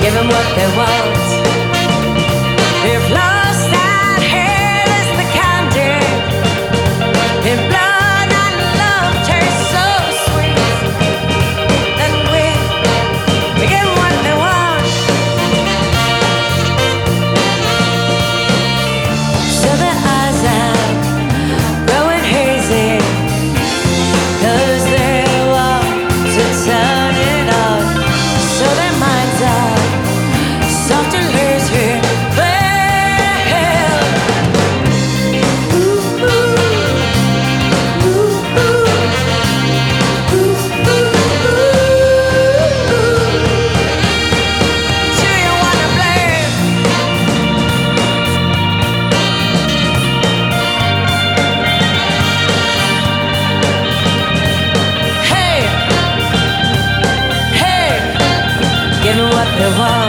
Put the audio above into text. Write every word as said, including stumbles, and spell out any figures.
give them what they want. If lost and hate is the candy, if blood and love taste so sweet, then we, we give them what they want. So their eyes are growing hazy, 'cause they want to turn it on. So their minds are soft and lazy. Well, ooh, ooh, ooh, ooh, ooh, ooh, ooh. Do you wanna blame? Hey, hey, give me what they want.